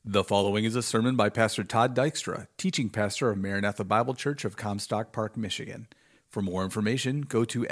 The following is a sermon by Pastor Todd Dykstra, teaching pastor of Maranatha Bible Church of Comstock Park, Michigan. For more information, go to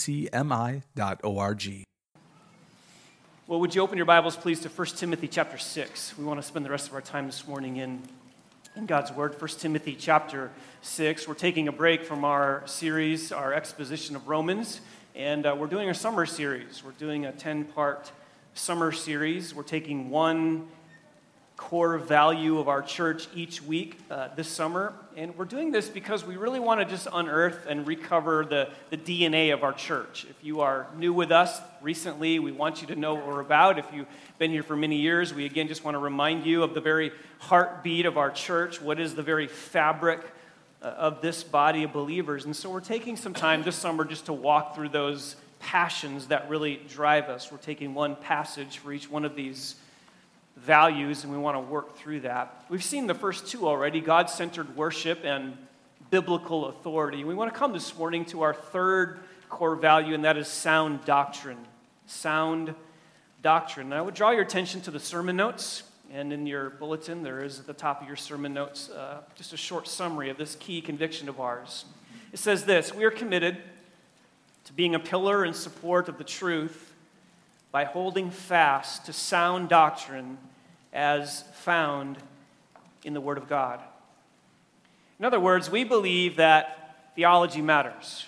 mbcmi.org. Well, would you open your Bibles, please, to 1 Timothy chapter 6. We want to spend the rest of our time this morning in God's Word. 1 Timothy chapter 6. We're taking a break from our series, our exposition of Romans, and we're doing a summer series. We're doing a 10-part summer series. We're taking one core value of our church each week this summer. And we're doing this because we really want to just unearth and recover the DNA of our church. If you are new with us recently, we want you to know what we're about. If you've been here for many years, we again just want to remind you of the very heartbeat of our church. What is the very fabric of this body of believers? And so we're taking some time this summer just to walk through those passions that really drive us. We're taking one passage for each one of these values, and we want to work through that. We've seen the first two already, God-centered worship and biblical authority. We want to come this morning to our third core value, and that is sound doctrine. Sound doctrine. And I would draw your attention to the sermon notes, and in your bulletin there is at the top of your sermon notes just a short summary of this key conviction of ours. It says this: we are committed to being a pillar and support of the truth by holding fast to sound doctrine as found in the Word of God. In other words, we believe that theology matters.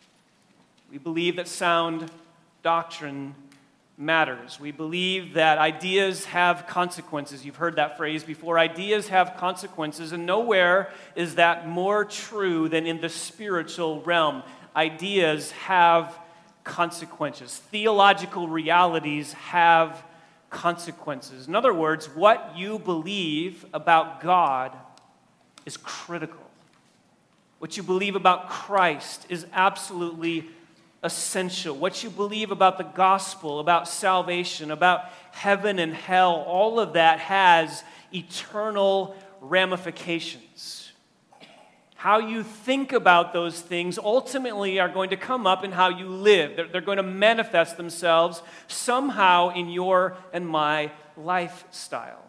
We believe that sound doctrine matters. We believe that ideas have consequences. You've heard that phrase before. Ideas have consequences, and nowhere is that more true than in the spiritual realm. Ideas have consequences. Theological realities have consequences. In other words, what you believe about God is critical. What you believe about Christ is absolutely essential. What you believe about the gospel, about salvation, about heaven and hell, all of that has eternal ramifications. How you think about those things ultimately are going to come up in how you live. They're going to manifest themselves somehow in your and my lifestyle.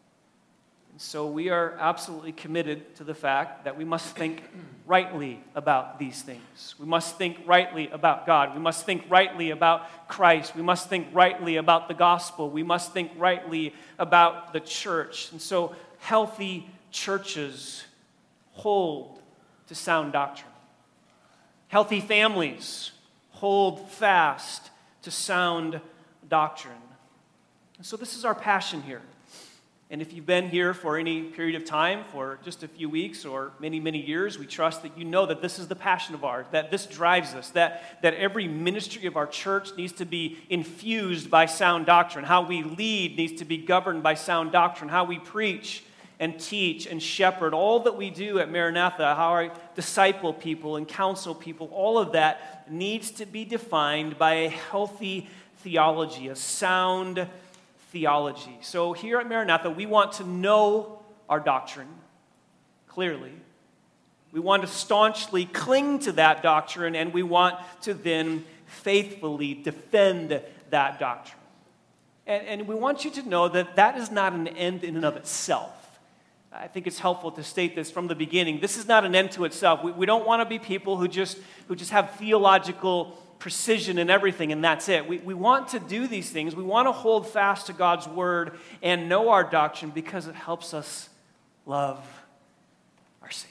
And so we are absolutely committed to the fact that we must think rightly about these things. We must think rightly about God. We must think rightly about Christ. We must think rightly about the gospel. We must think rightly about the church. And so healthy churches hold to sound doctrine. Healthy families hold fast to sound doctrine. And so this is our passion here. And if you've been here for any period of time, for just a few weeks or many, many years, we trust that you know that this is the passion of ours, that this drives us, that every ministry of our church needs to be infused by sound doctrine. How we lead needs to be governed by sound doctrine. How we preach and teach and shepherd, all that we do at Maranatha, how I disciple people and counsel people, all of that needs to be defined by a healthy theology, a sound theology. So here at Maranatha, we want to know our doctrine clearly. We want to staunchly cling to that doctrine, and we want to then faithfully defend that doctrine. And we want you to know that that is not an end in and of itself. I think it's helpful to state this from the beginning. This is not an end to itself. We don't want to be people who just have theological precision in everything and that's it. We want to do these things. We want to hold fast to God's word and know our doctrine because it helps us love our Savior.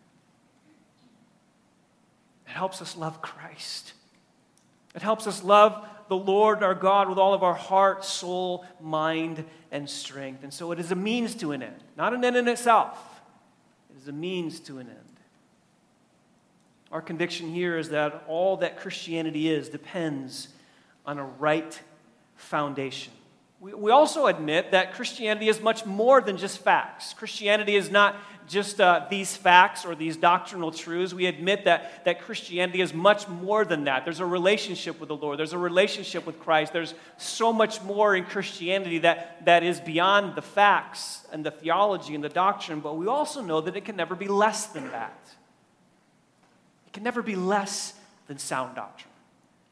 It helps us love Christ. It helps us love the Lord our God with all of our heart, soul, mind, and strength. And so it is a means to an end, not an end in itself. It is a means to an end. Our conviction here is that all that Christianity is depends on a right foundation. We also admit that Christianity is much more than just facts. Christianity is not just these facts or these doctrinal truths. We admit that Christianity is much more than that. There's a relationship with the Lord. There's a relationship with Christ. There's so much more in Christianity that is beyond the facts and the theology and the doctrine, but we also know that it can never be less than that. It can never be less than sound doctrine.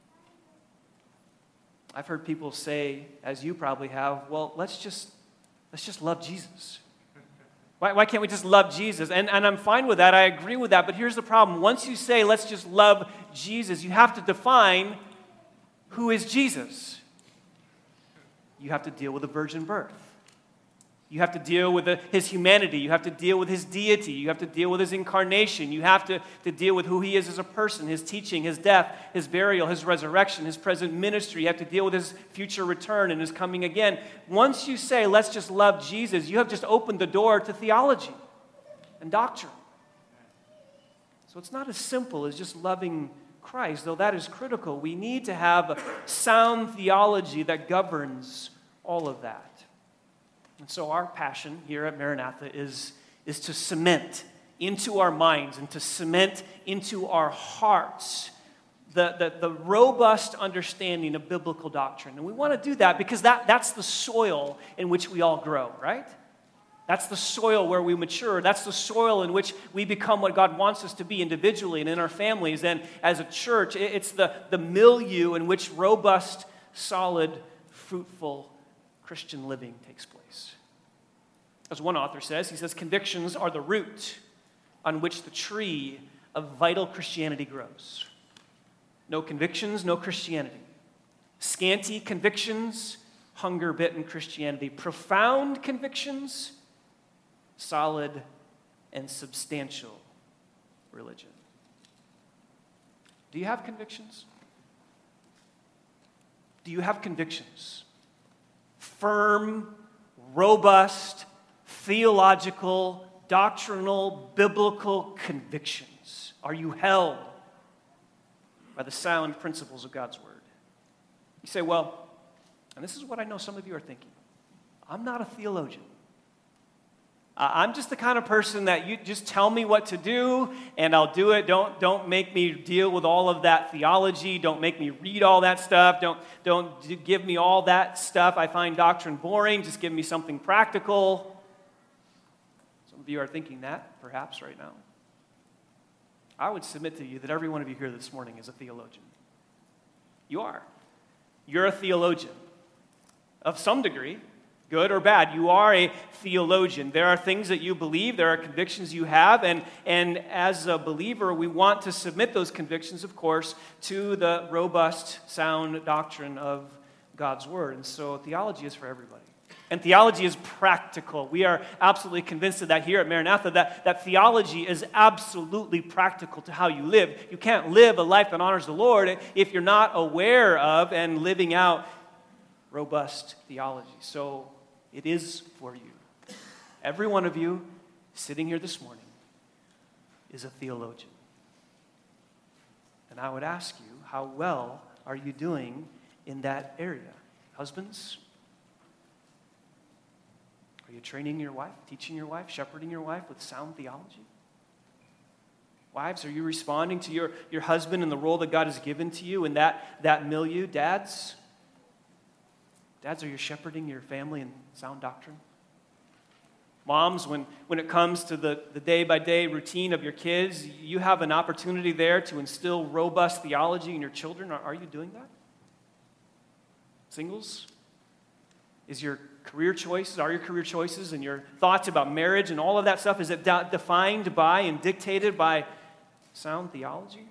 I've heard people say, as you probably have, well, let's just let's just love Jesus. Why can't we just love Jesus? And I'm fine with that. I agree with that. But here's the problem. Once you say, let's just love Jesus, you have to define who is Jesus. You have to deal with the virgin birth. You have to deal with his humanity. You have to deal with his deity. You have to deal with his incarnation. You have to deal with who he is as a person, his teaching, his death, his burial, his resurrection, his present ministry. You have to deal with his future return and his coming again. Once you say, let's just love Jesus, you have just opened the door to theology and doctrine. So it's not as simple as just loving Christ, though that is critical. We need to have a sound theology that governs all of that. And so our passion here at Maranatha is to cement into our minds and to cement into our hearts the robust understanding of biblical doctrine. And we want to do that because that's the soil in which we all grow, right? That's the soil where we mature. That's the soil in which we become what God wants us to be individually and in our families. And as a church, it's the milieu in which robust, solid, fruitful Christian living takes place. As one author says, he says, convictions are the root on which the tree of vital Christianity grows. No convictions, no Christianity. Scanty convictions, hunger-bitten Christianity. Profound convictions, solid and substantial religion. Do you have convictions? Do you have convictions? Firm, robust, theological, doctrinal, biblical convictions? Are you held by the sound principles of God's Word? You say, well, and this is what I know some of you are thinking, I'm not a theologian. I'm just the kind of person that you just tell me what to do and I'll do it. Don't make me deal with all of that theology. Don't make me read all that stuff. Don't give me all that stuff. I find doctrine boring. Just give me something practical. Some of you are thinking that, perhaps, right now. I would submit to you that every one of you here this morning is a theologian. You are. You're a theologian of some degree. Good or bad, you are a theologian. There are things that you believe, there are convictions you have, and as a believer, we want to submit those convictions, of course, to the robust, sound doctrine of God's Word. And so theology is for everybody. And theology is practical. We are absolutely convinced of that here at Maranatha, that theology is absolutely practical to how you live. You can't live a life that honors the Lord if you're not aware of and living out robust theology. So it is for you. Every one of you sitting here this morning is a theologian. And I would ask you, how well are you doing in that area? Husbands, are you training your wife, teaching your wife, shepherding your wife with sound theology? Wives, are you responding to your husband and the role that God has given to you in that milieu? Dads, are you shepherding your family in sound doctrine? Moms, when it comes to the day-by-day routine of your kids, you have an opportunity there to instill robust theology in your children. Are you doing that? Singles, are your career choices and your thoughts about marriage and all of that stuff, is it defined by and dictated by sound theology?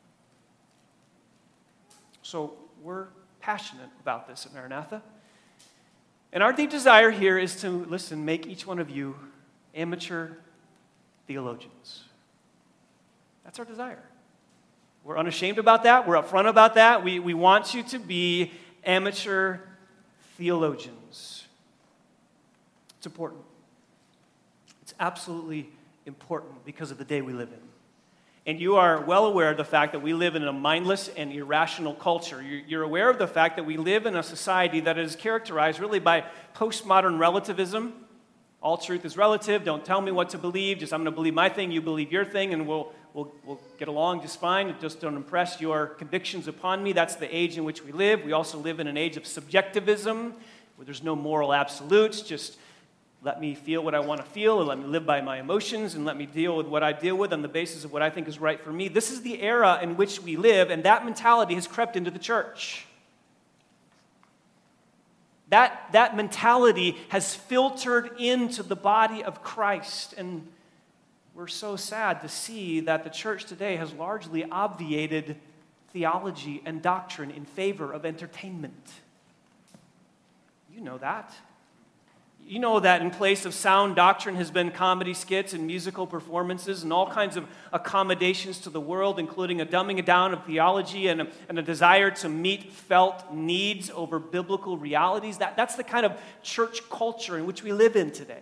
So we're passionate about this at Maranatha. And our deep desire here is to, make each one of you amateur theologians. That's our desire. We're unashamed about that. We're upfront about that. We want you to be amateur theologians. It's important. It's absolutely important because of the day we live in. And you are well aware of the fact that we live in a mindless and irrational culture. You're aware of the fact that we live in a society that is characterized really by postmodern relativism. All truth is relative. Don't tell me what to believe. Just I'm going to believe my thing, you believe your thing, and we'll get along just fine. Just don't impress your convictions upon me. That's the age in which we live. We also live in an age of subjectivism where there's no moral absolutes. Just let me feel what I want to feel, and let me live by my emotions, and let me deal with what I deal with on the basis of what I think is right for me. This is the era in which we live, and that mentality has crept into the church. That mentality has filtered into the body of Christ. And we're so sad to see that the church today has largely obviated theology and doctrine in favor of entertainment. You know that. You know that in place of sound doctrine has been comedy skits and musical performances and all kinds of accommodations to the world, including a dumbing down of theology and a desire to meet felt needs over biblical realities. That's the kind of church culture in which we live in today.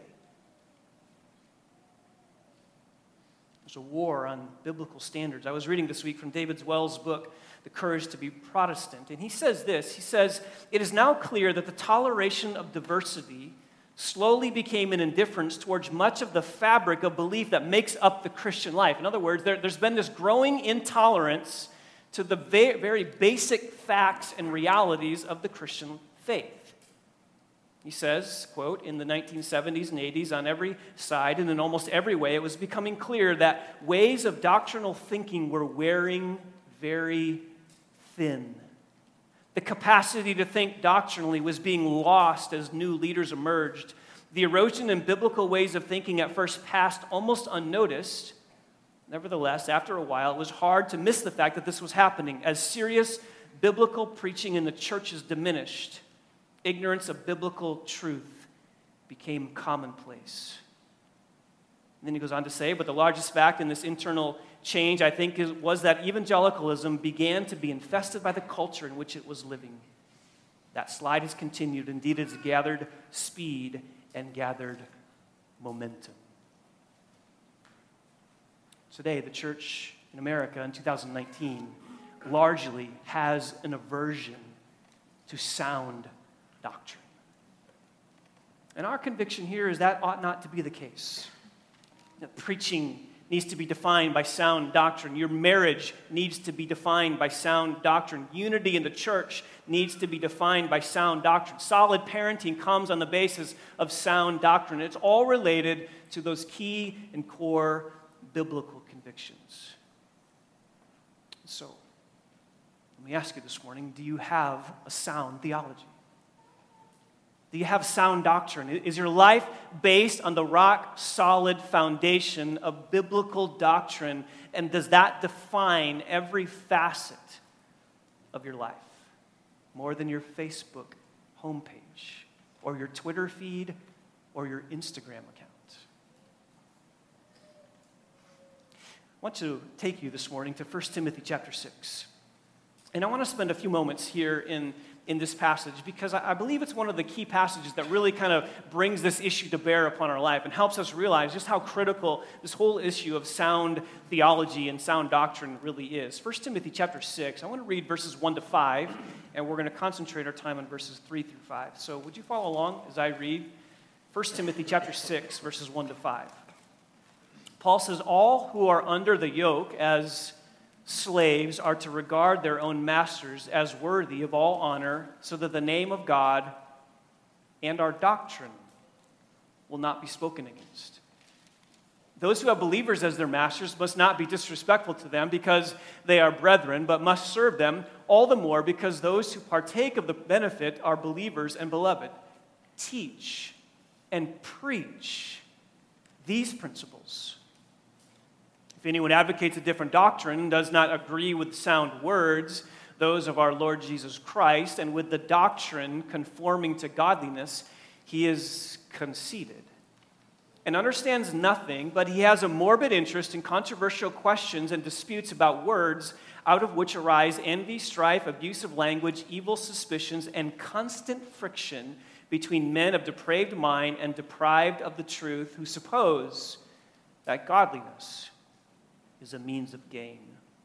There's a war on biblical standards. I was reading this week from David Wells' book, The Courage to be Protestant, and he says this. He says, "It is now clear that the toleration of diversity slowly became an indifference towards much of the fabric of belief that makes up the Christian life." In other words, there's been this growing intolerance to the very basic facts and realities of the Christian faith. He says, quote, "In the 1970s and 80s, on every side and in almost every way, it was becoming clear that ways of doctrinal thinking were wearing very thin. The capacity to think doctrinally was being lost as new leaders emerged. The erosion in biblical ways of thinking at first passed almost unnoticed. Nevertheless, after a while, it was hard to miss the fact that this was happening. As serious biblical preaching in the churches diminished, ignorance of biblical truth became commonplace." And then he goes on to say, "But the largest fact in this internal change, I think, was that evangelicalism began to be infested by the culture in which it was living. That slide has continued. Indeed, it has gathered speed and gathered momentum." Today, the church in America in 2019 largely has an aversion to sound doctrine. And our conviction here is that ought not to be the case. That preaching needs to be defined by sound doctrine. Your marriage needs to be defined by sound doctrine. Unity in the church needs to be defined by sound doctrine. Solid parenting comes on the basis of sound doctrine. It's all related to those key and core biblical convictions. So, let me ask you this morning, do you have a sound theology? Do you have sound doctrine? Is your life based on the rock-solid foundation of biblical doctrine? And does that define every facet of your life? More than your Facebook homepage, or your Twitter feed, or your Instagram account? I want to take you this morning to 1 Timothy chapter 6. And I want to spend a few moments here in this passage because I believe it's one of the key passages that really kind of brings this issue to bear upon our life and helps us realize just how critical this whole issue of sound theology and sound doctrine really is. 1 Timothy chapter 6, I want to read verses 1 to 5, and we're going to concentrate our time on verses 3 through 5. So would you follow along as I read 1 Timothy chapter 6, verses 1 to 5. Paul says, "All who are under the yoke as slaves are to regard their own masters as worthy of all honor, so that the name of God and our doctrine will not be spoken against. Those who have believers as their masters must not be disrespectful to them because they are brethren, but must serve them all the more because those who partake of the benefit are believers and beloved. Teach and preach these principles. If anyone advocates a different doctrine and does not agree with sound words, those of our Lord Jesus Christ, and with the doctrine conforming to godliness, he is conceited and understands nothing, but he has a morbid interest in controversial questions and disputes about words, out of which arise envy, strife, abusive language, evil suspicions, and constant friction between men of depraved mind and deprived of the truth, who suppose that godliness is a means of gain."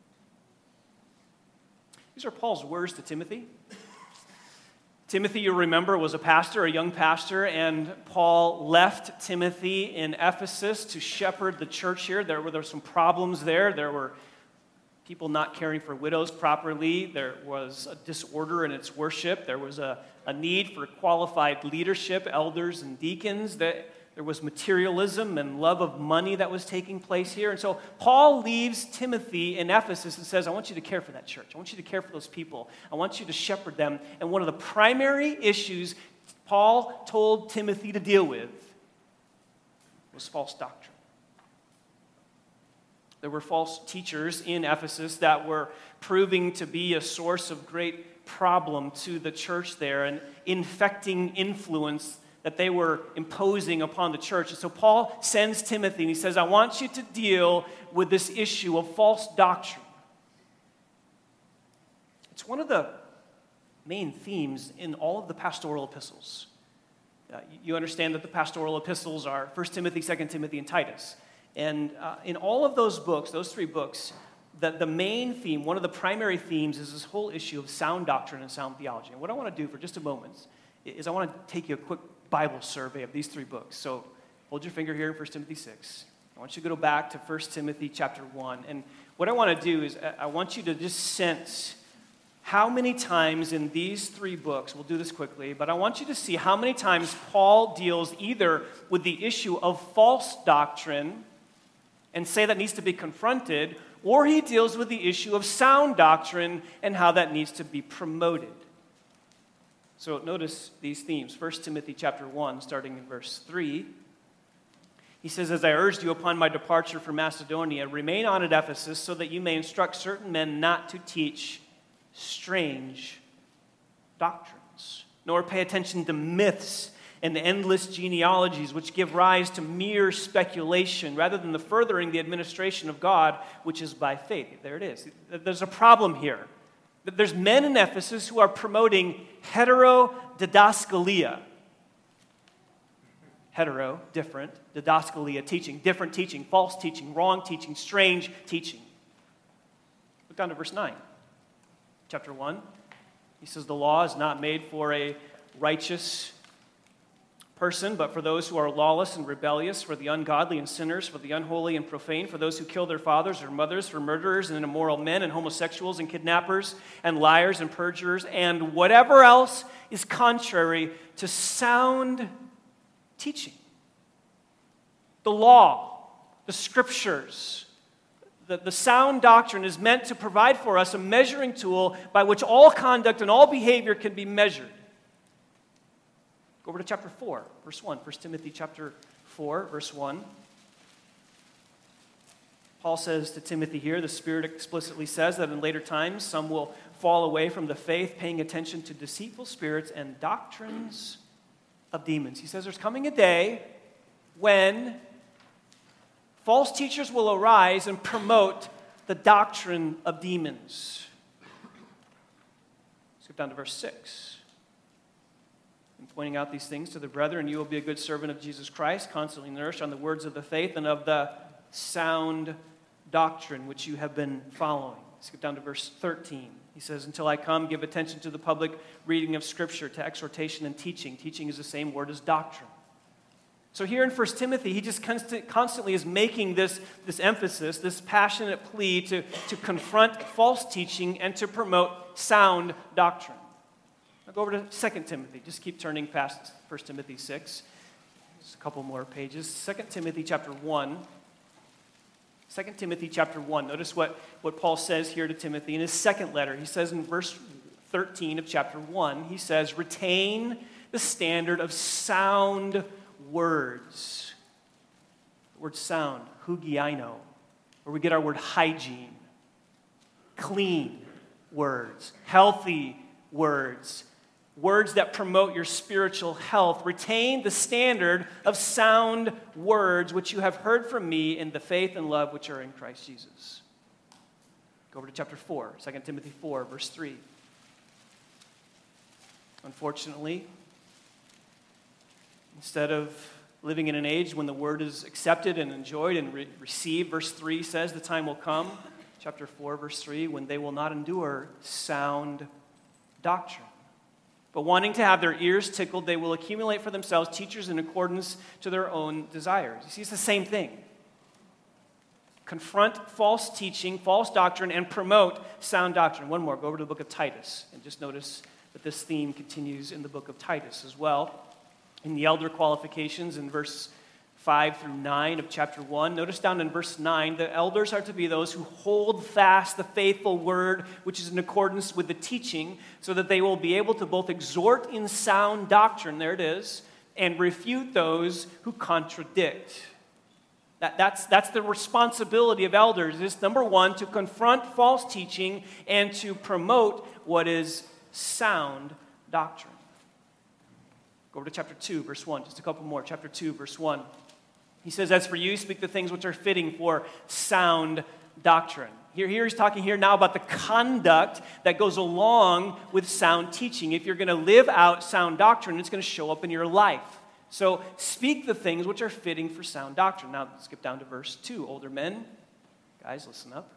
These are Paul's words to Timothy. Timothy, you remember, was a pastor, a young pastor, and Paul left Timothy in Ephesus to shepherd the church here. There were some problems there. There were people not caring for widows properly. There was a disorder in its worship. There was a need for qualified leadership, elders and deacons. There was materialism and love of money that was taking place here. And so Paul leaves Timothy in Ephesus and says, I want you to care for that church. I want you to care for those people. I want you to shepherd them. And one of the primary issues Paul told Timothy to deal with was false doctrine. There were false teachers in Ephesus that were proving to be a source of great problem to the church there, an infecting influence that they were imposing upon the church. And so Paul sends Timothy and he says, I want you to deal with this issue of false doctrine. It's one of the main themes in all of the pastoral epistles. You understand that the pastoral epistles are 1 Timothy, 2 Timothy, and Titus. And in all of those books, those three books, the main theme, one of the primary themes is this whole issue of sound doctrine and sound theology. And what I want to do for just a moment is I want to take you a quick Bible survey of these three books. So hold your finger here in 1 Timothy 6. I want you to go back to 1 Timothy chapter 1. And what I want to do is I want you to just sense how many times in these three books, we'll do this quickly, but I want you to see how many times Paul deals either with the issue of false doctrine and say that needs to be confronted, or he deals with the issue of sound doctrine and how that needs to be promoted. So notice these themes. 1 Timothy chapter 1, starting in verse 3. He says, as I urged you upon my departure from Macedonia, remain on at Ephesus so that you may instruct certain men not to teach strange doctrines, nor pay attention to myths and endless genealogies which give rise to mere speculation rather than the furthering the administration of God, which is by faith. There it is. There's a problem here. There's men in Ephesus who are promoting heterodidascalia. Hetero, different. Didascalia, teaching. Different teaching. False teaching. Wrong teaching. Strange teaching. Look down to verse 9. Chapter 1. He says, the law is not made for a righteous person, but for those who are lawless and rebellious, for the ungodly and sinners, for the unholy and profane, for those who kill their fathers or mothers, for murderers and immoral men and homosexuals and kidnappers and liars and perjurers and whatever else is contrary to sound teaching. The law, the scriptures, the sound doctrine is meant to provide for us a measuring tool by which all conduct and all behavior can be measured. Go over to chapter 4, verse 1. 1 Timothy chapter 4, verse 1. Paul says to Timothy here, the Spirit explicitly says that in later times some will fall away from the faith, paying attention to deceitful spirits and doctrines of demons. He says there's coming a day when false teachers will arise and promote the doctrine of demons. Skip down to verse 6. In pointing out these things to the brethren, you will be a good servant of Jesus Christ, constantly nourished on the words of the faith and of the sound doctrine which you have been following. Skip down to verse 13. He says, until I come, give attention to the public reading of Scripture, to exhortation and teaching. Teaching is the same word as doctrine. So here in 1 Timothy, he just constantly is making this emphasis, this passionate plea to confront false teaching and to promote sound doctrine. Now go over to 2 Timothy. Just keep turning past 1 Timothy 6. Just a couple more pages. 2 Timothy chapter 1. 2 Timothy chapter 1. Notice what Paul says here to Timothy in his second letter. He says in verse 13 of chapter 1, he says, retain the standard of sound words. The word sound, hugiaino, where we get our word hygiene. Clean words, healthy words, words that promote your spiritual health. Retain the standard of sound words which you have heard from me in the faith and love which are in Christ Jesus. Go over to chapter 4, 2 Timothy 4, verse 3. Unfortunately, instead of living in an age when the word is accepted and enjoyed and received, verse 3 says the time will come, chapter 4, verse 3, when they will not endure sound doctrine. But wanting to have their ears tickled, they will accumulate for themselves teachers in accordance to their own desires. You see, it's the same thing. Confront false teaching, false doctrine, and promote sound doctrine. One more, go over to the book of Titus, and just notice that this theme continues in the book of Titus as well. In the elder qualifications in verse 5 through 9 of chapter 1. Notice down in verse 9, the elders are to be those who hold fast the faithful word, which is in accordance with the teaching, so that they will be able to both exhort in sound doctrine, there it is, and refute those who contradict. That's the responsibility of elders, is number one, to confront false teaching and to promote what is sound doctrine. Go over to chapter 2, verse 1, just a couple more. Chapter 2, verse 1. He says, as for you, speak the things which are fitting for sound doctrine. Here he's talking here now about the conduct that goes along with sound teaching. If you're going to live out sound doctrine, it's going to show up in your life. So speak the things which are fitting for sound doctrine. Now skip down to verse 2. Older men, guys, listen up.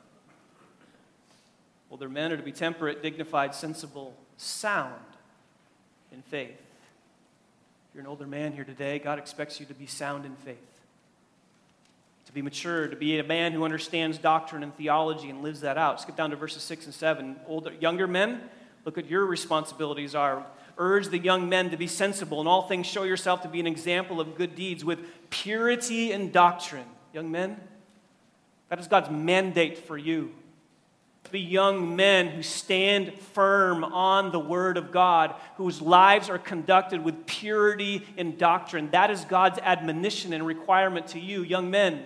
Older men are to be temperate, dignified, sensible, sound in faith. You're an older man here today, God expects you to be sound in faith, to be mature, to be a man who understands doctrine and theology and lives that out. Skip down to verses 6 and 7. Younger men, look what your responsibilities are. Urge the young men to be sensible. In all things, show yourself to be an example of good deeds with purity and doctrine. Young men, that is God's mandate for you. To be young men who stand firm on the Word of God, whose lives are conducted with purity and doctrine. That is God's admonition and requirement to you, young men.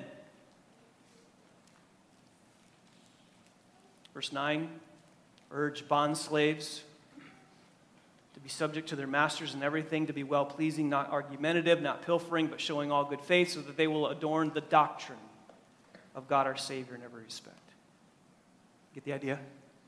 Verse 9, urge bondslaves to be subject to their masters in everything, to be well-pleasing, not argumentative, not pilfering, but showing all good faith, so that they will adorn the doctrine of God our Savior in every respect. Get the idea?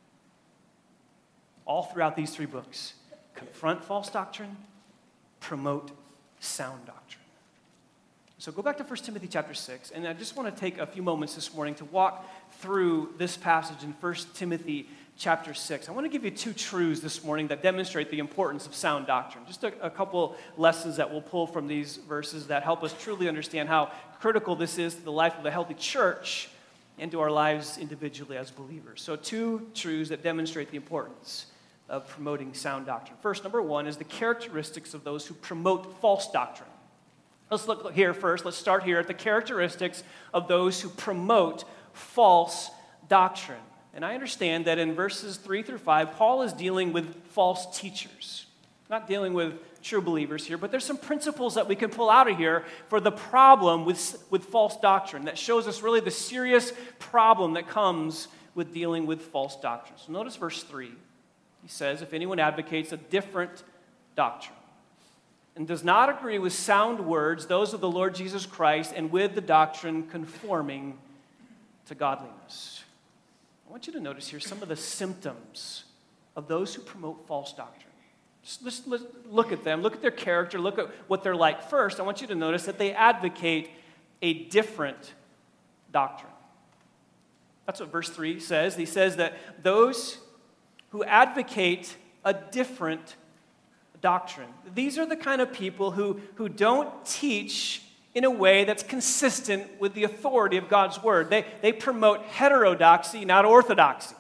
All throughout these three books, confront false doctrine, promote sound doctrine. So go back to 1 Timothy chapter 6, and I just want to take a few moments this morning to walk through this passage in 1 Timothy chapter 6. I want to give you two truths this morning that demonstrate the importance of sound doctrine. Just a couple lessons that we'll pull from these verses that help us truly understand how critical this is to the life of a healthy church and to our lives individually as believers. So two truths that demonstrate the importance of promoting sound doctrine. First, number one, is the characteristics of those who promote false doctrine. Let's look here first. Let's start here at the characteristics of those who promote false doctrine. And I understand that in verses 3 through 5, Paul is dealing with false teachers. Not dealing with true believers here, but there's some principles that we can pull out of here for the problem with false doctrine that shows us really the serious problem that comes with dealing with false doctrine. So notice verse 3. He says, if anyone advocates a different doctrine and does not agree with sound words, those of the Lord Jesus Christ, and with the doctrine conforming to godliness. I want you to notice here some of the symptoms of those who promote false doctrine. Just let's look at them, look at their character, look at what they're like. First, I want you to notice that they advocate a different doctrine. That's what verse 3 says. He says that those who advocate a different doctrine, these are the kind of people who don't teach in a way that's consistent with the authority of God's word. They promote heterodoxy, not orthodoxy.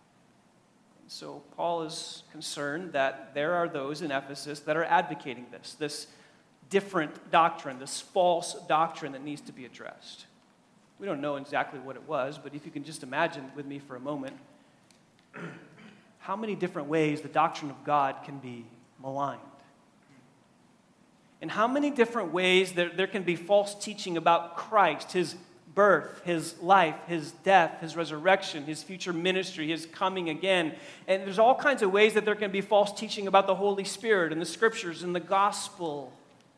So Paul is concerned that there are those in Ephesus that are advocating this different doctrine, this false doctrine that needs to be addressed. We don't know exactly what it was, but if you can just imagine with me for a moment, how many different ways the doctrine of God can be maligned. And how many different ways there can be false teaching about Christ, his birth, his life, his death, his resurrection, his future ministry, his coming again. And there's all kinds of ways that there can be false teaching about the Holy Spirit and the Scriptures and the gospel.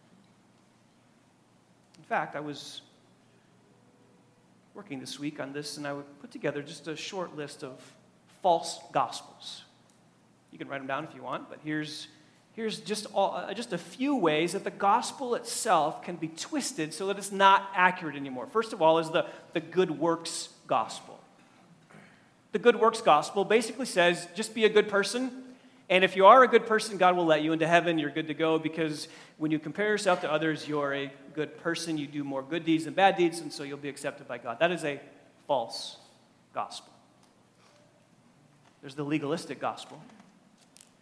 In fact, I was working this week on this, and I would put together just a short list of false gospels. You can write them down if you want, but here's just a few ways that the gospel itself can be twisted so that it's not accurate anymore. First of all is the good works gospel. The good works gospel basically says, just be a good person, and if you are a good person, God will let you into heaven. You're good to go because when you compare yourself to others, you're a good person. You do more good deeds than bad deeds, and so you'll be accepted by God. That is a false gospel. There's the legalistic gospel.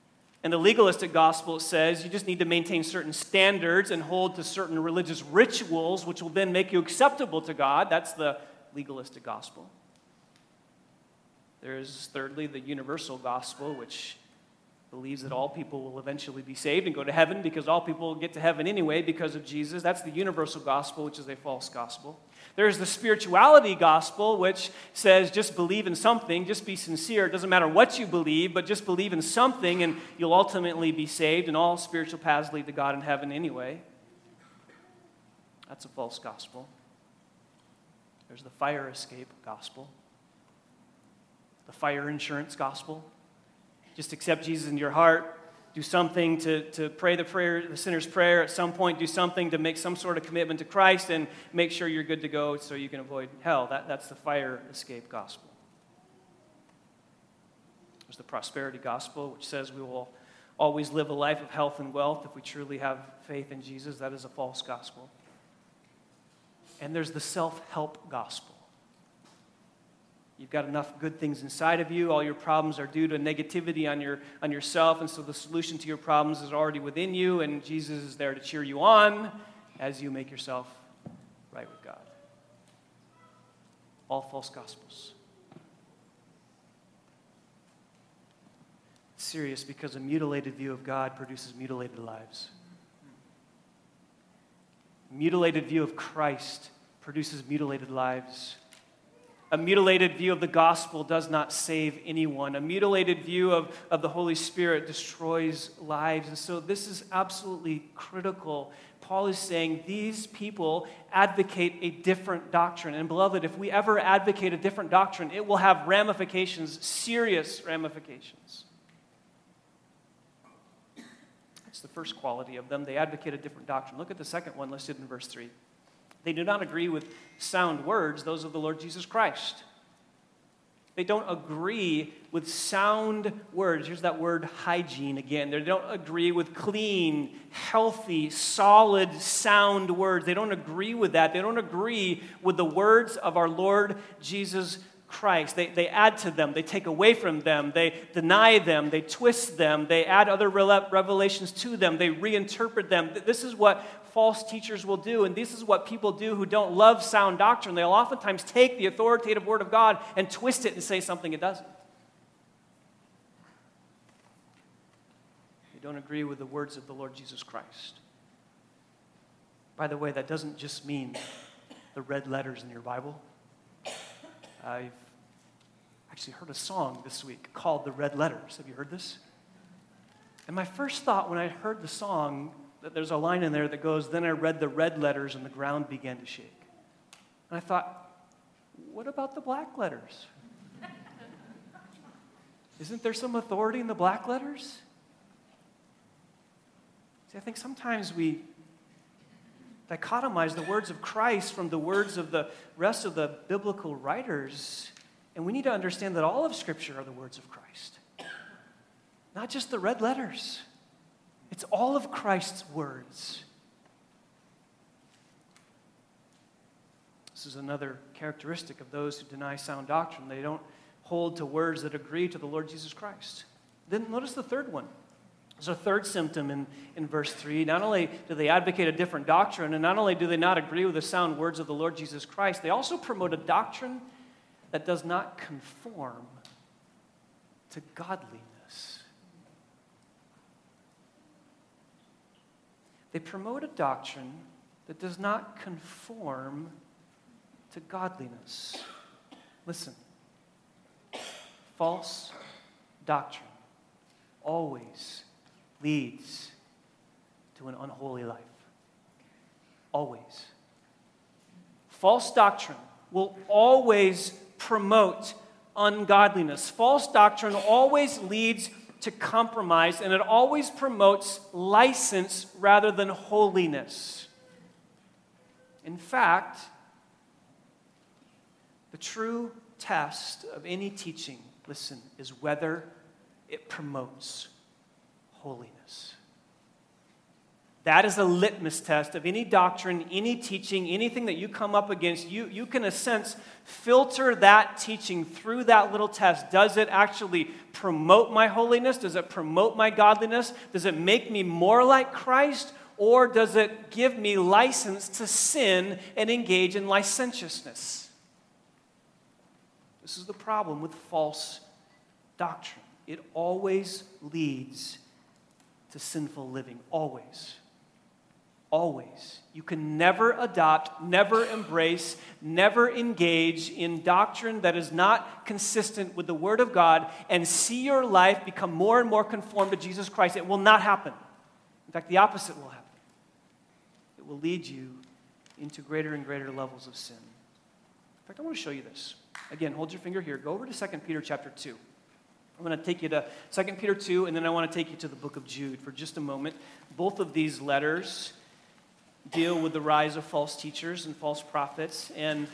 And the legalistic gospel says you just need to maintain certain standards and hold to certain religious rituals, which will then make you acceptable to God. That's the legalistic gospel. There's, thirdly, the universal gospel, which believes that all people will eventually be saved and go to heaven because all people get to heaven anyway because of Jesus. That's the universal gospel, which is a false gospel. There's the spirituality gospel, which says just believe in something, just be sincere. It doesn't matter what you believe, but just believe in something and you'll ultimately be saved, and all spiritual paths lead to God in heaven anyway. That's a false gospel. There's the fire escape gospel, the fire insurance gospel. Just accept Jesus into your heart. Do something to pray the sinner's prayer. At some point, do something to make some sort of commitment to Christ and make sure you're good to go so you can avoid hell. That's the fire escape gospel. There's the prosperity gospel, which says we will always live a life of health and wealth if we truly have faith in Jesus. That is a false gospel. And there's the self-help gospel. You've got enough good things inside of you. All your problems are due to negativity on yourself, and so the solution to your problems is already within you, and Jesus is there to cheer you on as you make yourself right with God. All false gospels. It's serious because a mutilated view of God produces mutilated lives. A mutilated view of Christ produces mutilated lives. A mutilated view of the gospel does not save anyone. A mutilated view of the Holy Spirit destroys lives. And so this is absolutely critical. Paul is saying these people advocate a different doctrine. And beloved, if we ever advocate a different doctrine, it will have ramifications, serious ramifications. That's the first quality of them. They advocate a different doctrine. Look at the second one listed in verse 3. They do not agree with sound words, those of the Lord Jesus Christ. They don't agree with sound words. Here's that word hygiene again. They don't agree with clean, healthy, solid, sound words. They don't agree with that. They don't agree with the words of our Lord Jesus Christ. They add to them. They take away from them. They deny them. They twist them. They add other revelations to them. They reinterpret them. This is what false teachers will do, and this is what people do who don't love sound doctrine. They'll oftentimes take the authoritative word of God and twist it and say something it doesn't. They don't agree with the words of the Lord Jesus Christ. By the way, that doesn't just mean the red letters in your Bible. I've actually heard a song this week called The Red Letters. Have you heard this? And my first thought when I heard the song, that there's a line in there that goes, "Then I read the red letters and the ground began to shake." And I thought, what about the black letters? Isn't there some authority in the black letters? See, I think sometimes we dichotomize the words of Christ from the words of the rest of the biblical writers, and we need to understand that all of Scripture are the words of Christ, not just the red letters. It's all of Christ's words. This is another characteristic of those who deny sound doctrine. They don't hold to words that agree to the Lord Jesus Christ. Then notice the third one. There's a third symptom in verse 3. Not only do they advocate a different doctrine, and not only do they not agree with the sound words of the Lord Jesus Christ, they also promote a doctrine that does not conform to godliness. They promote a doctrine that does not conform to godliness. Listen, false doctrine always leads to an unholy life. Always. False doctrine will always promote ungodliness. False doctrine always leads to compromise, and it always promotes license rather than holiness. In fact, the true test of any teaching, listen, is whether it promotes holiness. That is a litmus test of any doctrine, any teaching, anything that you come up against. You can, in a sense, filter that teaching through that little test. Does it actually promote my holiness? Does it promote my godliness? Does it make me more like Christ? Or does it give me license to sin and engage in licentiousness? This is the problem with false doctrine. It always leads to sinful living. Always. Always. You can never adopt, never embrace, never engage in doctrine that is not consistent with the Word of God and see your life become more and more conformed to Jesus Christ. It will not happen. In fact, the opposite will happen. It will lead you into greater and greater levels of sin. In fact, I want to show you this. Again, hold your finger here. Go over to 2 Peter chapter 2. I'm going to take you to 2 Peter 2, and then I want to take you to the book of Jude for just a moment. Both of these letters deal with the rise of false teachers and false prophets. And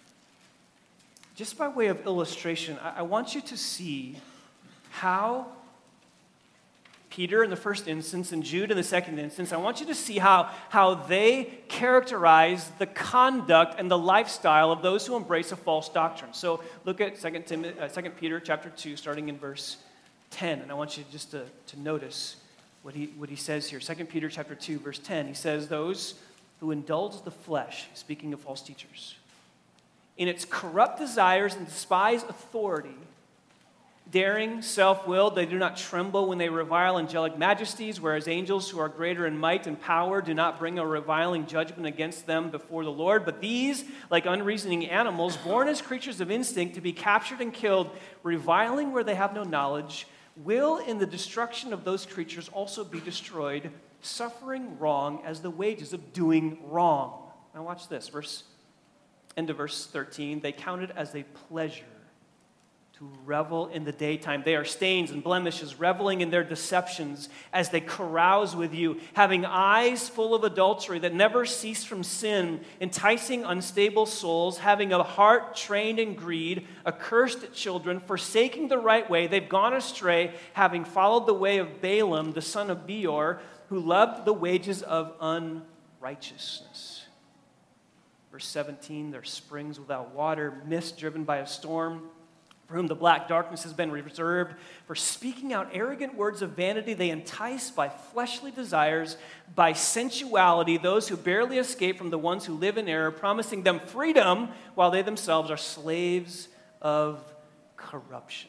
just by way of illustration, I want you to see how Peter in the first instance and Jude in the second instance, I want you to see how they characterize the conduct and the lifestyle of those who embrace a false doctrine. So look at 2 Peter chapter 2, starting in verse 10. And I want you just to notice what he says here. 2 Peter chapter 2, verse 10. He says, those who indulge the flesh, speaking of false teachers, in its corrupt desires and despise authority, daring, self-willed, they do not tremble when they revile angelic majesties, whereas angels who are greater in might and power do not bring a reviling judgment against them before the Lord. But these, like unreasoning animals, born as creatures of instinct to be captured and killed, reviling where they have no knowledge, will in the destruction of those creatures also be destroyed, suffering wrong as the wages of doing wrong. Now watch this, end of verse 13. They count it as a pleasure to revel in the daytime. They are stains and blemishes, reveling in their deceptions as they carouse with you, having eyes full of adultery that never cease from sin, enticing unstable souls, having a heart trained in greed, accursed children, forsaking the right way. They've gone astray, having followed the way of Balaam, the son of Beor, who loved the wages of unrighteousness. Verse 17, they're springs without water, mist driven by a storm, for whom the black darkness has been reserved. For speaking out arrogant words of vanity, they entice by fleshly desires, by sensuality, those who barely escape from the ones who live in error, promising them freedom while they themselves are slaves of corruption.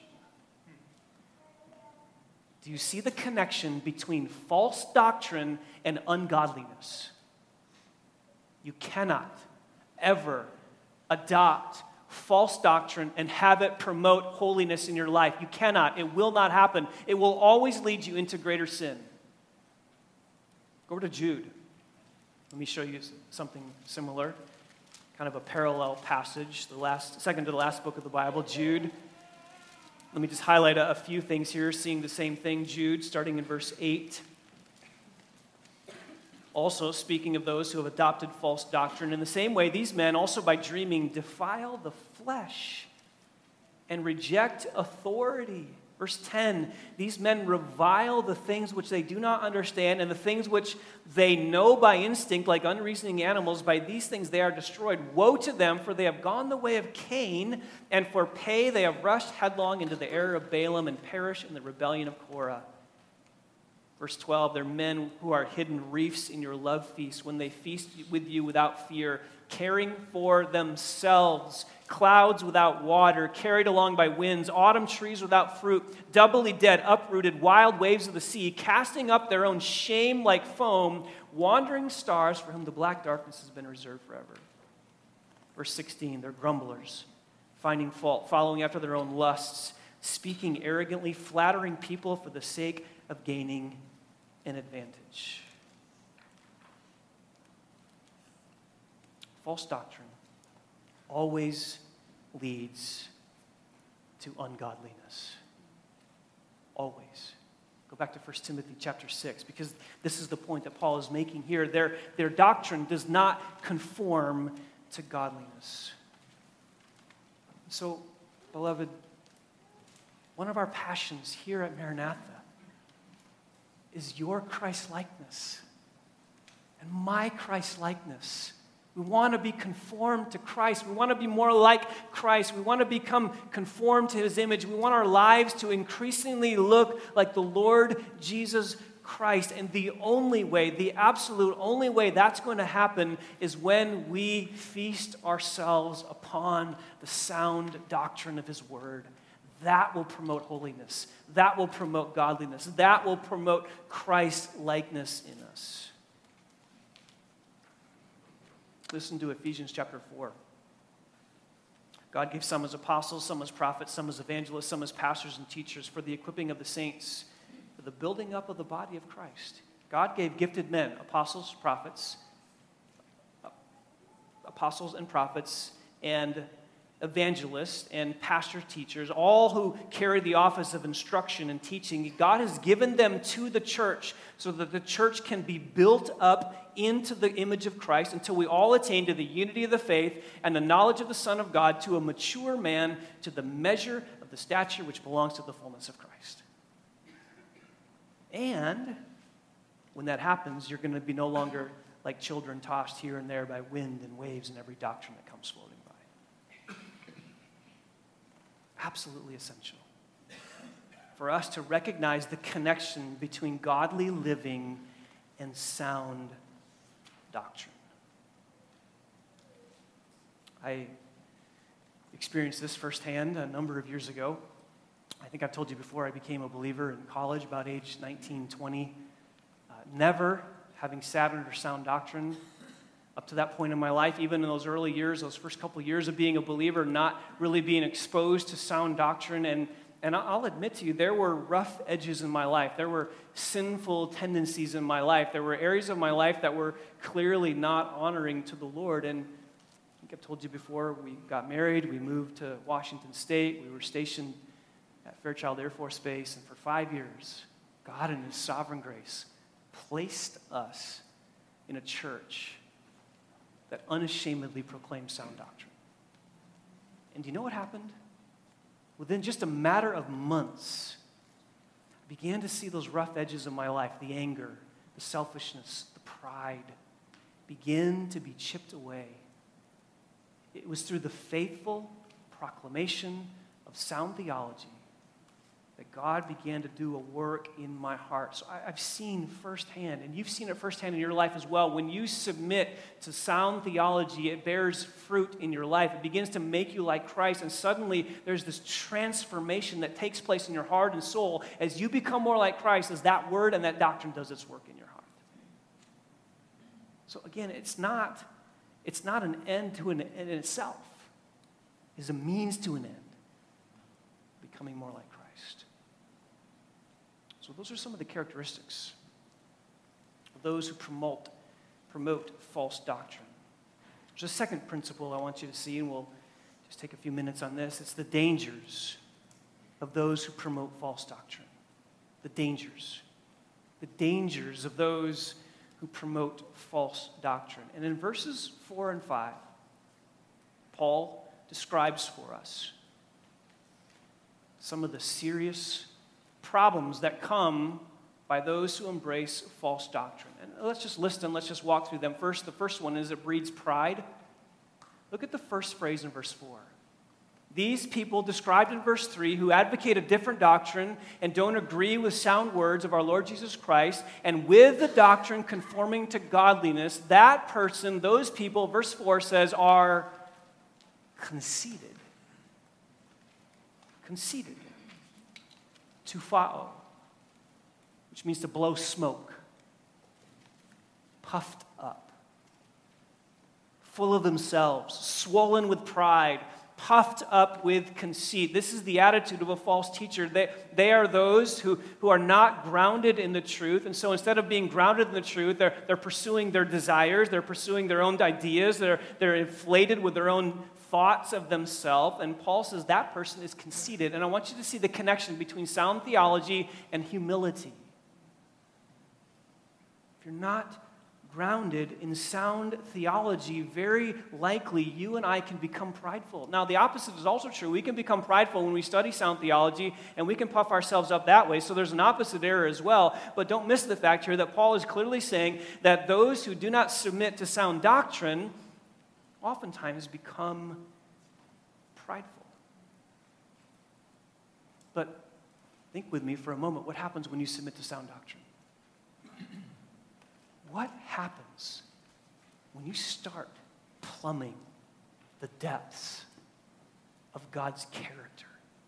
Do you see the connection between false doctrine and ungodliness? You cannot ever adopt false doctrine and have it promote holiness in your life. You cannot. It will not happen. It will always lead you into greater sin. Go over to Jude. Let me show you something similar, kind of a parallel passage, second to the last book of the Bible, Jude. Let me just highlight a few things here, seeing the same thing. Jude, starting in verse 8. Also, speaking of those who have adopted false doctrine, in the same way, these men also by dreaming defile the flesh and reject authority. Verse 10, these men revile the things which they do not understand, and the things which they know by instinct, like unreasoning animals. By these things they are destroyed. Woe to them, for they have gone the way of Cain, and for pay they have rushed headlong into the error of Balaam and perished in the rebellion of Korah. Verse 12, they're men who are hidden reefs in your love feast when they feast with you without fear, caring for themselves, clouds without water, carried along by winds, autumn trees without fruit, doubly dead, uprooted, wild waves of the sea, casting up their own shame like foam, wandering stars for whom the black darkness has been reserved forever. Verse 16, they're grumblers, finding fault, following after their own lusts, speaking arrogantly, flattering people for the sake of gaining an advantage. False doctrine always leads to ungodliness. Always. Go back to 1 Timothy chapter 6, because this is the point that Paul is making here. Their doctrine does not conform to godliness. So, beloved, one of our passions here at Maranatha is your Christ-likeness. and my Christ-likeness. We want to be conformed to Christ. We want to be more like Christ. We want to become conformed to his image. We want our lives to increasingly look like the Lord Jesus Christ. And the only way, the absolute only way that's going to happen is when we feast ourselves upon the sound doctrine of his word. That will promote holiness. That will promote godliness. That will promote Christ-likeness in us. Listen to Ephesians chapter 4. God gave some as apostles, some as prophets, some as evangelists, some as pastors and teachers for the equipping of the saints, for the building up of the body of Christ. God gave gifted men, apostles and prophets, and evangelists and pastor teachers, all who carry the office of instruction and teaching. God has given them to the church so that the church can be built up into the image of Christ until we all attain to the unity of the faith and the knowledge of the Son of God, to a mature man, to the measure of the stature which belongs to the fullness of Christ. And when that happens, you're going to be no longer like children tossed here and there by wind and waves and every doctrine that comes floating by. Absolutely essential for us to recognize the connection between godly living and sound doctrine. I experienced this firsthand a number of years ago. I think I've told you before, I became a believer in college about age 19, 20. Never having sat under sound doctrine up to that point in my life, even in those early years, those first couple of years of being a believer, not really being exposed to sound doctrine. And I'll admit to you, there were rough edges in my life. There were sinful tendencies in my life. There were areas of my life that were clearly not honoring to the Lord. And I think I've told you before, we got married, we moved to Washington State, we were stationed at Fairchild Air Force Base, and for 5 years, God in his sovereign grace placed us in a church that unashamedly proclaimed sound doctrine. And do you know what happened? Within just a matter of months, I began to see those rough edges of my life, the anger, the selfishness, the pride, begin to be chipped away. It was through the faithful proclamation of sound theology that God began to do a work in my heart. So I've seen firsthand, and you've seen it firsthand in your life as well, when you submit to sound theology, it bears fruit in your life. It begins to make you like Christ, and suddenly there's this transformation that takes place in your heart and soul as you become more like Christ, as that word and that doctrine does its work in your heart. So again, it's not an end to an end in itself. It's a means to an end, becoming more like Christ. So those are some of the characteristics of those who promote false doctrine. There's a second principle I want you to see, and we'll just take a few minutes on this. It's the dangers of those who promote false doctrine. The dangers of those who promote false doctrine. And in verses 4 and 5, Paul describes for us some of the serious problems that come by those who embrace false doctrine. And let's just list them. Let's just walk through them. First, the first one is it breeds pride. Look at the first phrase in verse 4. These people described in verse 3 who advocate a different doctrine and don't agree with sound words of our Lord Jesus Christ and with the doctrine conforming to godliness, that person, those people, verse 4 says, are conceited. Conceited. Tufao, which means to blow smoke, puffed up, full of themselves, swollen with pride, puffed up with conceit. This is the attitude of a false teacher. They are those who are not grounded in the truth, and so instead of being grounded in the truth, they're pursuing their desires, they're pursuing their own ideas, they're inflated with their own thoughts of themselves, and Paul says that person is conceited. And I want you to see the connection between sound theology and humility. If you're not grounded in sound theology, very likely you and I can become prideful. Now, the opposite is also true. We can become prideful when we study sound theology, and we can puff ourselves up that way. So there's an opposite error as well. But don't miss the fact here that Paul is clearly saying that those who do not submit to sound doctrine oftentimes become prideful. But think with me for a moment, what happens when you submit to sound doctrine? What happens when you start plumbing the depths of God's character?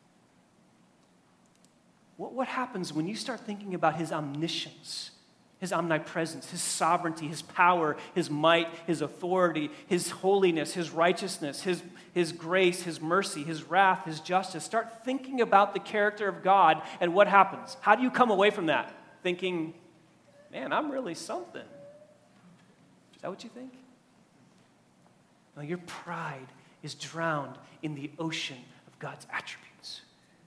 What happens when you start thinking about his omniscience, his omnipresence, his sovereignty, his power, his might, his authority, his holiness, his righteousness, his grace, his mercy, his wrath, his justice? Start thinking about the character of God, and what happens? How do you come away from that? Thinking, man, I'm really something. Is that what you think? No, your pride is drowned in the ocean of God's attributes.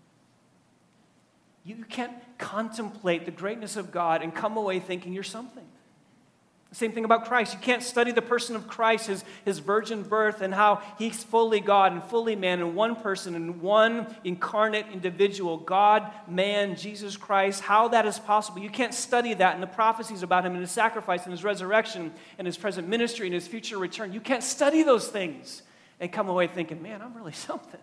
You can't contemplate the greatness of God and come away thinking you're something. The same thing about Christ. You can't study the person of Christ, his virgin birth, and how he's fully God and fully man in one person, in one incarnate individual, God, man, Jesus Christ, how that is possible. You can't study that in the prophecies about him and his sacrifice and his resurrection and his present ministry and his future return. You can't study those things and come away thinking, man, I'm really something.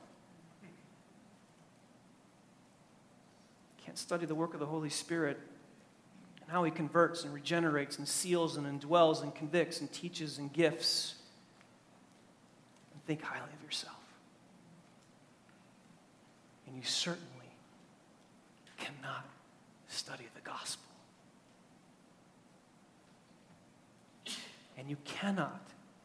You can't study the work of the Holy Spirit and how he converts and regenerates and seals and indwells and convicts and teaches and gifts, and think highly of yourself. And you certainly cannot study the gospel. And you cannot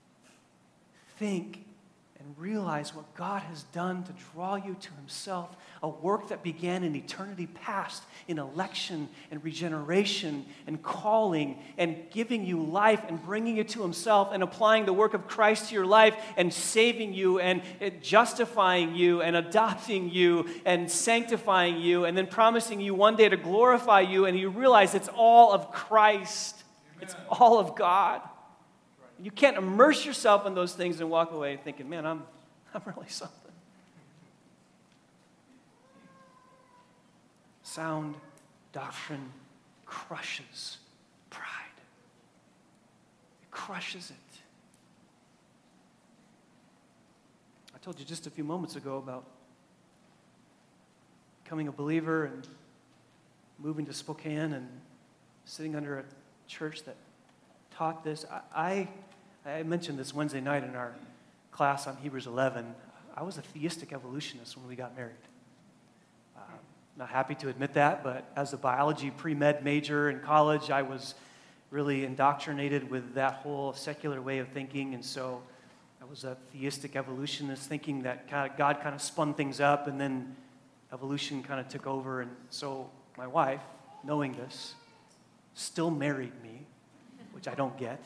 think and realize what God has done to draw you to himself, a work that began in eternity past, in election and regeneration and calling and giving you life and bringing you to himself and applying the work of Christ to your life and saving you and justifying you and adopting you and sanctifying you and then promising you one day to glorify you, and you realize it's all of Christ. Amen. It's all of God. You can't immerse yourself in those things and walk away thinking, man, I'm really something. Sound doctrine crushes pride. It crushes it. I told you just a few moments ago about becoming a believer and moving to Spokane and sitting under a church that taught this. I mentioned this Wednesday night in our class on Hebrews 11. I was a theistic evolutionist when we got married. Not happy to admit that, but as a biology pre-med major in college, I was really indoctrinated with that whole secular way of thinking, and so I was a theistic evolutionist, thinking that God kind of spun things up, and then evolution kind of took over, and so my wife, knowing this, still married me, which I don't get.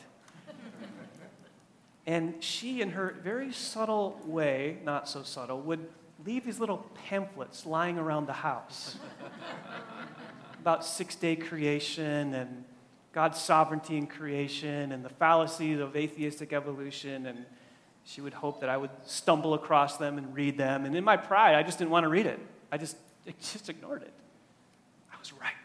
And she, in her very subtle way, not so subtle, would leave these little pamphlets lying around the house about six-day creation and God's sovereignty in creation and the fallacies of atheistic evolution, and she would hope that I would stumble across them and read them. And in my pride, I just didn't want to read it. I just ignored it. I was right.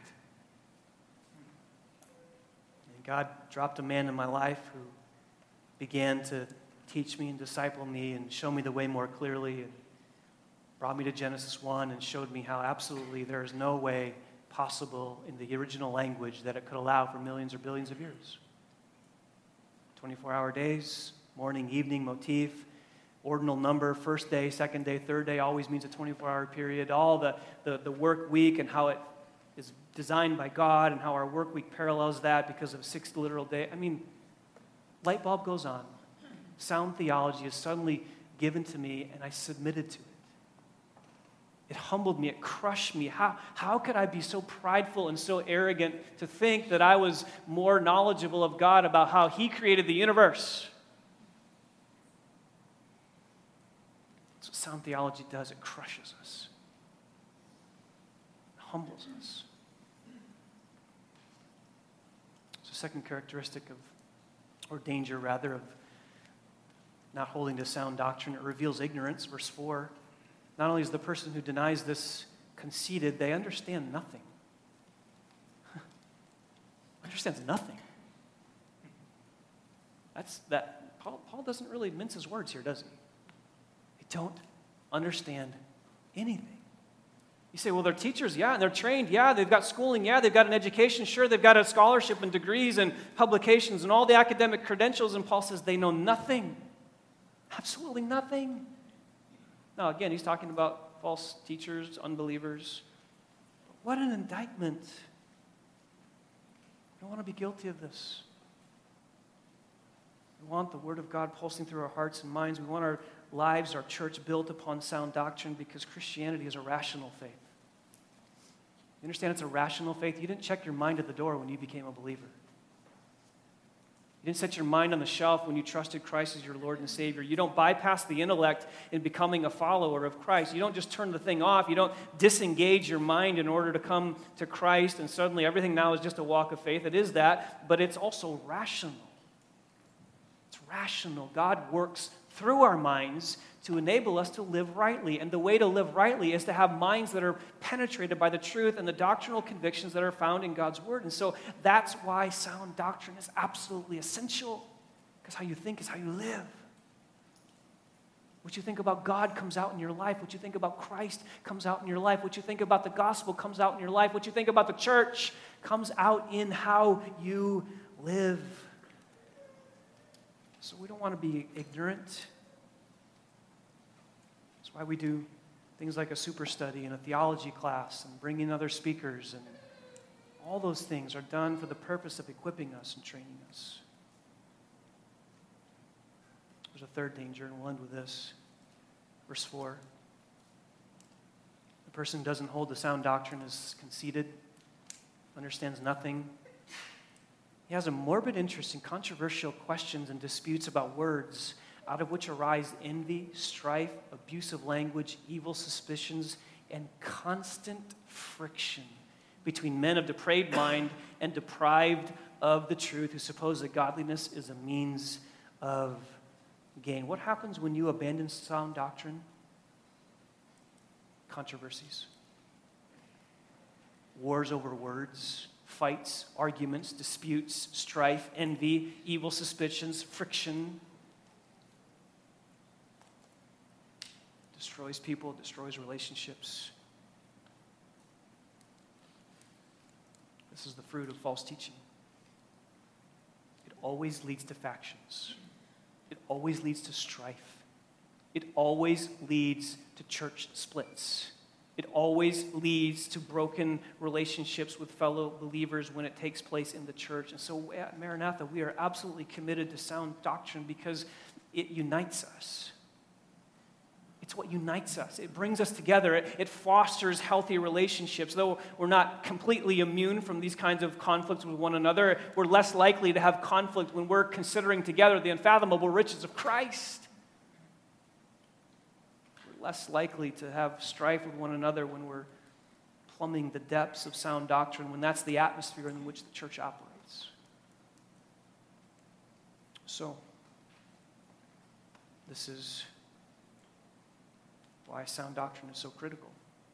And God dropped a man in my life who began to teach me and disciple me and show me the way more clearly, and brought me to Genesis 1 and showed me how absolutely there is no way possible in the original language that it could allow for millions or billions of years. 24-hour days, morning, evening, motif, ordinal number, first day, second day, third day always means a 24-hour period. All the work week and how it is designed by God and how our work week parallels that because of 6 literal days. I mean, light bulb goes on. Sound theology is suddenly given to me, and I submitted to it. It humbled me. It crushed me. How could I be so prideful and so arrogant to think that I was more knowledgeable of God about how he created the universe? That's what sound theology does. It crushes us. It humbles us. So, second characteristic of or danger rather, of not holding to sound doctrine. It reveals ignorance. Verse 4, not only is the person who denies this conceited, they understand nothing. Understands nothing. Paul doesn't really mince his words here, does he? They don't understand anything. You say, well, they're teachers, yeah, and they're trained, yeah, they've got schooling, yeah, they've got an education, sure, they've got a scholarship and degrees and publications and all the academic credentials, and Paul says they know nothing. Absolutely nothing. Now, again, he's talking about false teachers, unbelievers. What an indictment. We don't want to be guilty of this. We want the Word of God pulsing through our hearts and minds. We want our lives, our church built upon sound doctrine, because Christianity is a rational faith. You understand it's a rational faith? You didn't check your mind at the door when you became a believer. You didn't set your mind on the shelf when you trusted Christ as your Lord and Savior. You don't bypass the intellect in becoming a follower of Christ. You don't just turn the thing off. You don't disengage your mind in order to come to Christ, and suddenly everything now is just a walk of faith. It is that, but it's also rational. It's rational. God works through our minds to enable us to live rightly. And the way to live rightly is to have minds that are penetrated by the truth and the doctrinal convictions that are found in God's Word. And so that's why sound doctrine is absolutely essential, because how you think is how you live. What you think about God comes out in your life. What you think about Christ comes out in your life. What you think about the gospel comes out in your life. What you think about the church comes out in how you live. So we don't want to be ignorant. That's why we do things like a super study and a theology class and bring in other speakers. And all those things are done for the purpose of equipping us and training us. There's a third danger, and we'll end with this. Verse 4. The person who doesn't hold to sound doctrine is conceited, understands nothing. He has a morbid interest in controversial questions and disputes about words, out of which arise envy, strife, abusive language, evil suspicions, and constant friction between men of depraved mind and deprived of the truth, who suppose that godliness is a means of gain. What happens when you abandon sound doctrine? Controversies. Wars over words. Fights, arguments, disputes, strife, envy, evil suspicions, friction. Destroys people, destroys relationships. This is the fruit of false teaching. It always leads to factions. It always leads to strife. It always leads to church splits. It always leads to broken relationships with fellow believers when it takes place in the church. And so at Maranatha, we are absolutely committed to sound doctrine because it unites us. It's what unites us. It brings us together. It fosters healthy relationships. Though we're not completely immune from these kinds of conflicts with one another, we're less likely to have conflict when we're considering together the unfathomable riches of Christ. Less likely to have strife with one another when we're plumbing the depths of sound doctrine, when that's the atmosphere in which the church operates. So, this is why sound doctrine is so critical.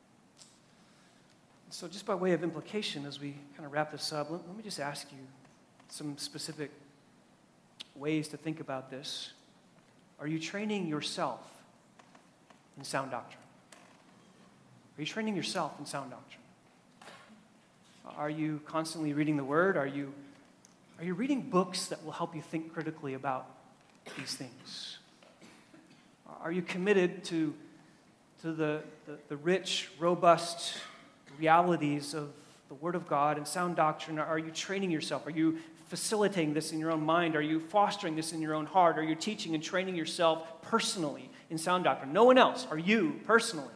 So just by way of implication, as we kind of wrap this up, let me just ask you some specific ways to think about this. Are you training yourself in sound doctrine? Are you training yourself in sound doctrine? Are you constantly reading the Word? Are you reading books that will help you think critically about these things? Are you committed to the rich, robust realities of the Word of God and sound doctrine? Are you training yourself? Are you facilitating this in your own mind? Are you fostering this in your own heart? Are you teaching and training yourself personally in sound doctrine? No one else. Are you personally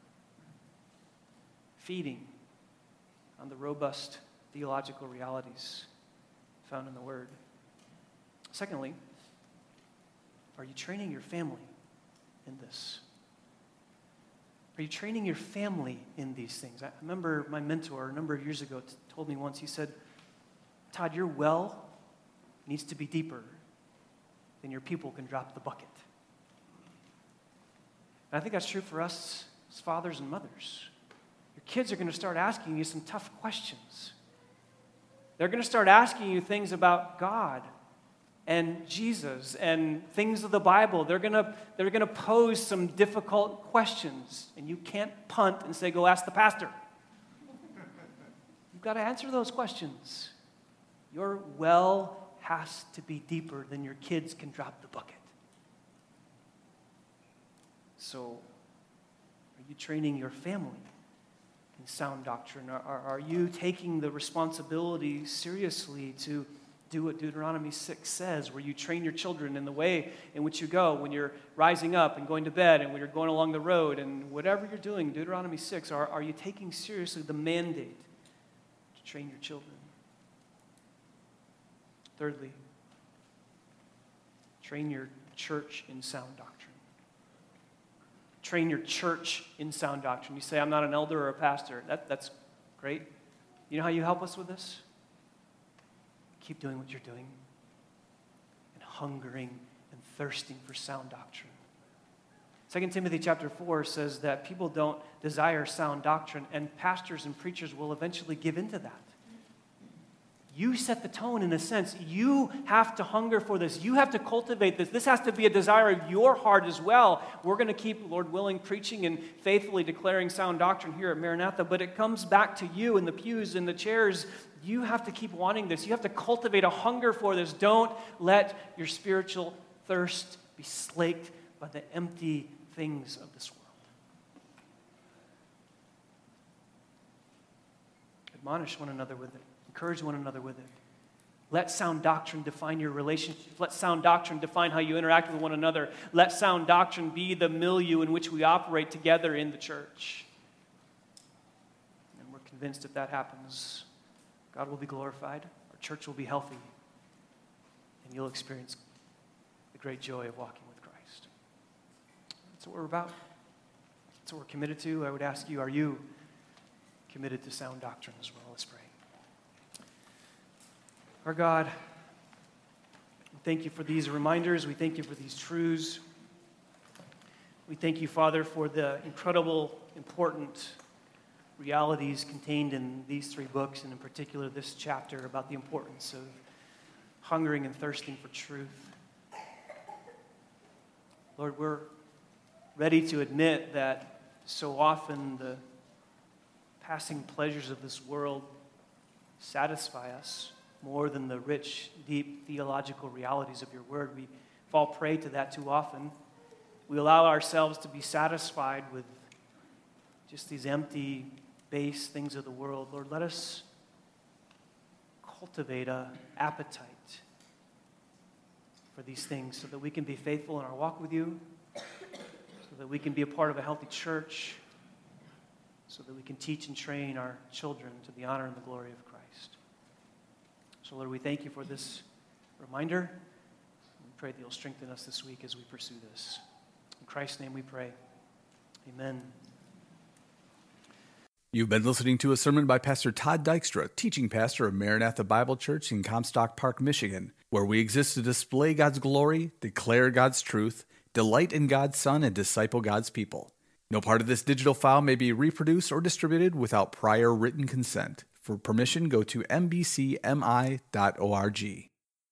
feeding on the robust theological realities found in the Word? Secondly, are you training your family in this? Are you training your family in these things? I remember my mentor a number of years ago told me once, he said, Todd, your well needs to be deeper then your people can drop the bucket. And I think that's true for us as fathers and mothers. Your kids are going to start asking you some tough questions. They're going to start asking you things about God and Jesus and things of the Bible. They're going to pose some difficult questions, and you can't punt and say, go ask the pastor. You've got to answer those questions. Your well has to be deeper than your kids can drop the bucket. So, are you training your family in sound doctrine? Are you taking the responsibility seriously to do what Deuteronomy 6 says, where you train your children in the way in which you go when you're rising up and going to bed and when you're going along the road and whatever you're doing, Deuteronomy 6, are you taking seriously the mandate to train your children? Thirdly, train your church in sound doctrine. Train your church in sound doctrine. You say, I'm not an elder or a pastor. That's great. You know how you help us with this? Keep doing what you're doing and hungering and thirsting for sound doctrine. 2 Timothy chapter 4 says that people don't desire sound doctrine, and pastors and preachers will eventually give into that. You set the tone in a sense. You have to hunger for this. You have to cultivate this. This has to be a desire of your heart as well. We're going to keep, Lord willing, preaching and faithfully declaring sound doctrine here at Maranatha, but it comes back to you in the pews, in the chairs. You have to keep wanting this. You have to cultivate a hunger for this. Don't let your spiritual thirst be slaked by the empty things of this world. Admonish one another with it. Encourage one another with it. Let sound doctrine define your relationship. Let sound doctrine define how you interact with one another. Let sound doctrine be the milieu in which we operate together in the church. And we're convinced if that happens, God will be glorified, our church will be healthy, and you'll experience the great joy of walking with Christ. That's what we're about. That's what we're committed to. I would ask you, are you committed to sound doctrine as well? Let's pray. Our God, we thank you for these reminders. We thank you for these truths. We thank you, Father, for the incredible, important realities contained in these three books, and in particular this chapter about the importance of hungering and thirsting for truth. Lord, we're ready to admit that so often the passing pleasures of this world satisfy us more than the rich, deep theological realities of your word. We fall prey to that too often. We allow ourselves to be satisfied with just these empty, base things of the world. Lord, let us cultivate an appetite for these things so that we can be faithful in our walk with you, so that we can be a part of a healthy church, so that we can teach and train our children to the honor and the glory of Christ. So, Lord, we thank you for this reminder. We pray that you'll strengthen us this week as we pursue this. In Christ's name we pray. Amen. You've been listening to a sermon by Pastor Todd Dykstra, teaching pastor of Maranatha Bible Church in Comstock Park, Michigan, where we exist to display God's glory, declare God's truth, delight in God's Son, and disciple God's people. No part of this digital file may be reproduced or distributed without prior written consent. For permission, go to mbcmi.org.